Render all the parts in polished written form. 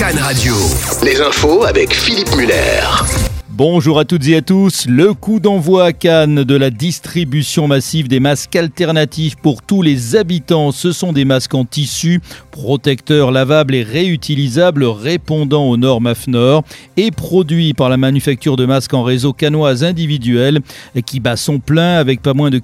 Cannes Radio. Les infos avec Philippe Muller. Bonjour à toutes et à tous. Le coup d'envoi à Cannes de la distribution massive des masques alternatifs pour tous les habitants. Ce sont des masques en tissu, protecteurs, lavables et réutilisables, répondant aux normes AFNOR et produits par la manufacture de masques en réseau cannoise individuel qui bat son plein avec pas moins de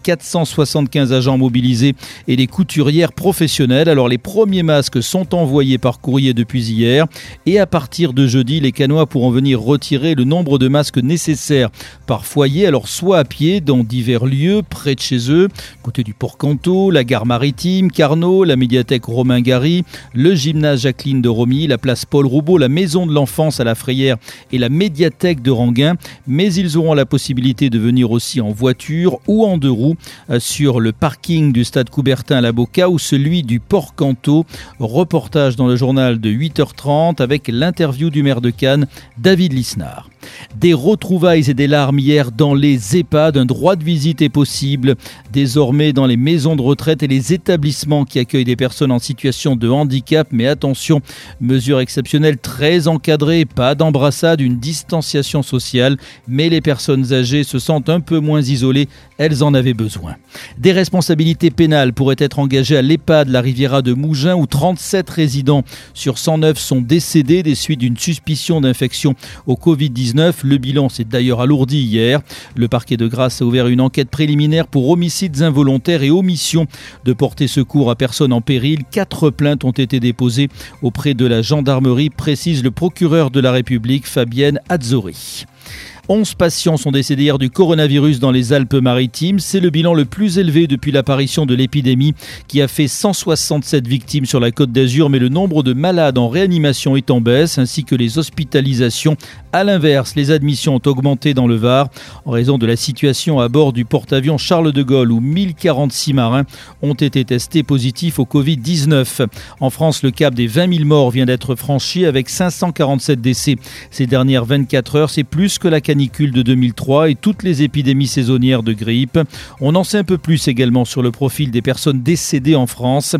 475 agents mobilisés et des couturières professionnelles. Alors les premiers masques sont envoyés par courrier depuis hier et à partir de jeudi, les Cannois pourront venir retirer le nombre de masques nécessaires par foyer, alors soit à pied dans divers lieux près de chez eux, côté du Port-Canto, la gare maritime, Carnot, la médiathèque Romain Gary, le gymnase Jacqueline de Romilly, la place Paul Roubaud, la maison de l'enfance à la Frayère et la médiathèque de Ranguin, mais ils auront la possibilité de venir aussi en voiture ou en deux roues sur le parking du stade Coubertin à la Boca ou celui du Port-Canto. Reportage dans le journal de 8h30 avec l'interview du maire de Cannes, David Lisnard. Des retrouvailles et des larmes hier dans les EHPAD. Un droit de visite est possible désormais dans les maisons de retraite et les établissements qui accueillent des personnes en situation de handicap. Mais attention, mesure exceptionnelle très encadrée, pas d'embrassade, une distanciation sociale. Mais les personnes âgées se sentent un peu moins isolées, elles en avaient besoin. Des responsabilités pénales pourraient être engagées à l'EHPAD La Riviera de Mougins où 37 résidents sur 109 sont décédés des suites d'une suspicion d'infection au Covid-19. Le bilan s'est d'ailleurs alourdi hier. Le parquet de Grasse a ouvert une enquête préliminaire pour homicides involontaires et omission de porter secours à personne en péril. 4 plaintes ont été déposées auprès de la gendarmerie, précise le procureur de la République, Fabienne Azzori. 11 patients sont décédés hier du coronavirus dans les Alpes-Maritimes. C'est le bilan le plus élevé depuis l'apparition de l'épidémie qui a fait 167 victimes sur la Côte d'Azur. Mais le nombre de malades en réanimation est en baisse, ainsi que les hospitalisations. À l'inverse, les admissions ont augmenté dans le Var en raison de la situation à bord du porte-avions Charles de Gaulle où 1046 marins ont été testés positifs au Covid-19. En France, le cap des 20 000 morts vient d'être franchi avec 547 décès ces dernières 24 heures. C'est plus que la canicule de 2003 et toutes les épidémies saisonnières de grippe. On en sait un peu plus également sur le profil des personnes décédées en France.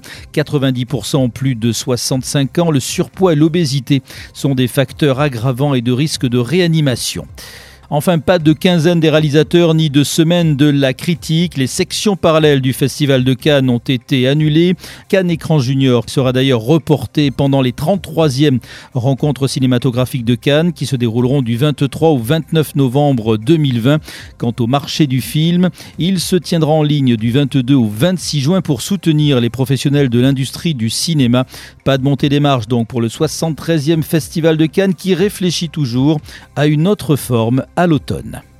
90% ont plus de 65 ans. Le surpoids et l'obésité sont des facteurs aggravants et de risque de réanimation. Enfin, pas de quinzaine des réalisateurs ni de semaine de la critique. Les sections parallèles du Festival de Cannes ont été annulées. Cannes Écran Junior sera d'ailleurs reporté pendant les 33e rencontres cinématographiques de Cannes qui se dérouleront du 23 au 29 novembre 2020. Quant au marché du film, il se tiendra en ligne du 22 au 26 juin pour soutenir les professionnels de l'industrie du cinéma. Pas de montée des marges donc pour le 73e Festival de Cannes qui réfléchit toujours à une autre forme à l'automne.